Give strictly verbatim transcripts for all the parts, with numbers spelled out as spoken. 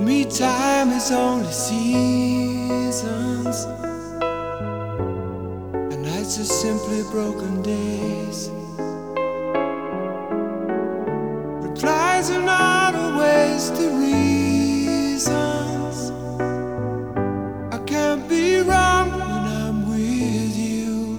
me, time is only seasons, and nights are simply broken days. Replies are not always the reasons. I can't be wrong when I'm with you.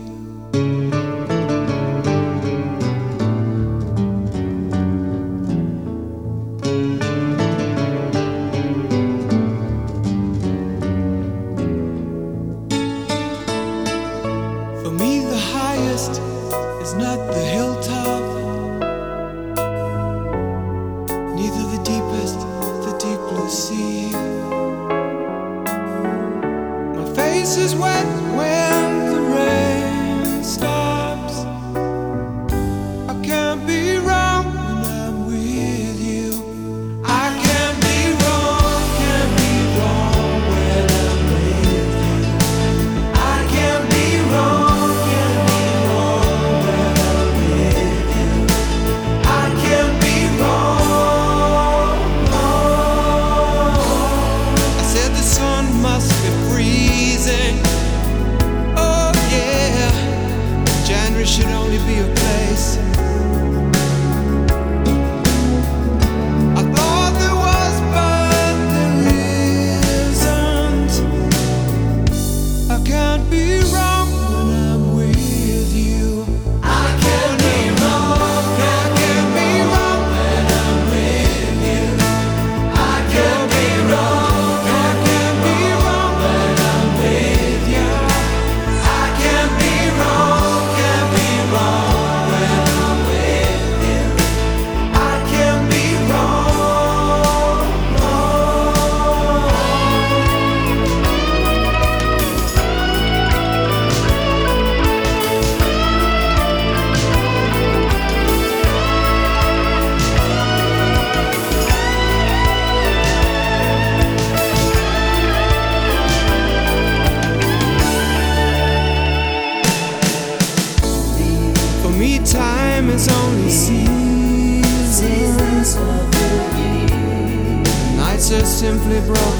For me, the highest is not the hilltop, neither the deepest, the deep blue sea. My face is wet when the rain stops. I can't be wrong when I'm with you. I can't be wrong, can't be wrong when I'm with you. I can't be wrong, can't be wrong when I'm with you. I can't be wrong. I said the sun must be freezing. Oh yeah, January should only be a place. I thought there was, but there isn't. I can't be wrong when I'm with you. I can't be wrong, I can't be wrong when I'm with you. I can't be wrong, I can't be wrong when I'm with you. I can't be wrong, can't be wrong when I'm with you. I can't be wrong, wrong. For me, time is only seasons. Nights are simply broken